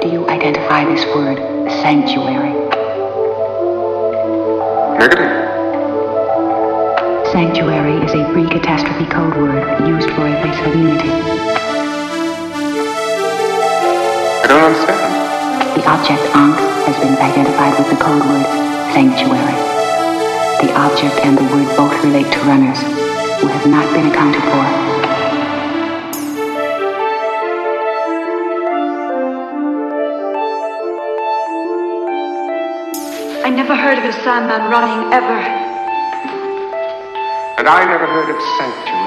do you identify this word, sanctuary? Negative. Sanctuary is a pre-catastrophe code word used for a place of immunity. I don't understand. The object Ankh has been identified with the code word sanctuary. The object and the word both relate to runners who have not been accounted for. I never heard of a Sandman running ever. And I never heard of sanctuary.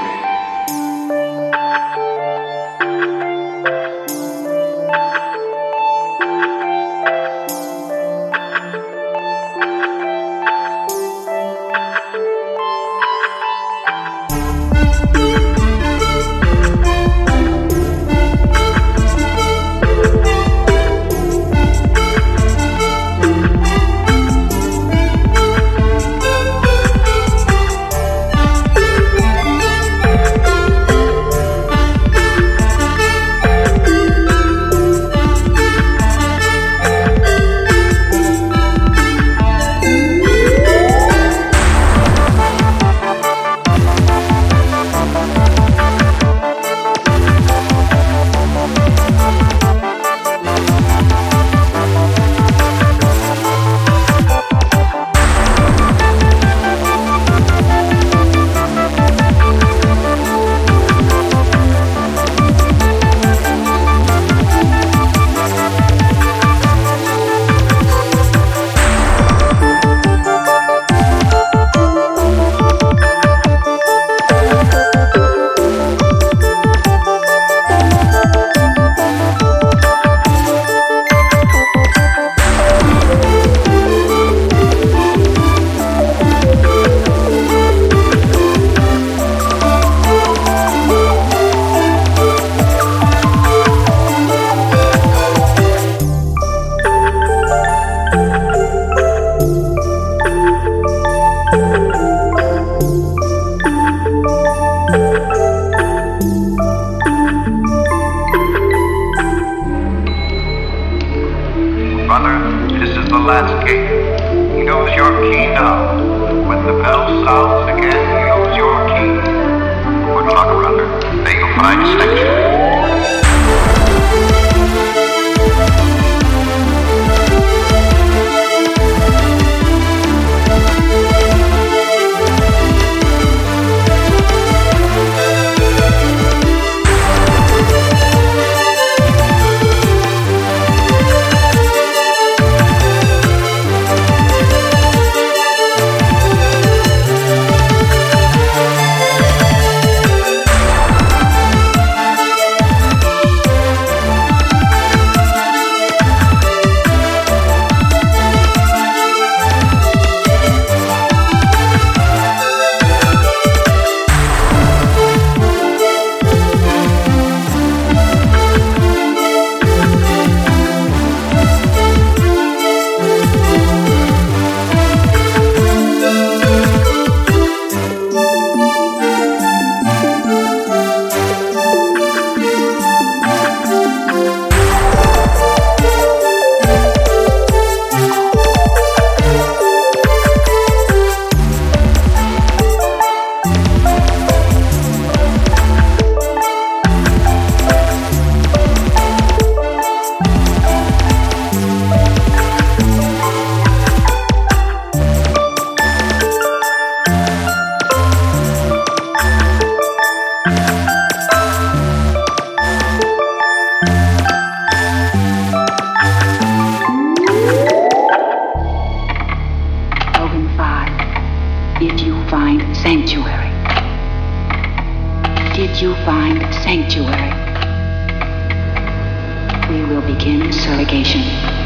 Sanctuary. Did you find sanctuary? We will begin surrogation.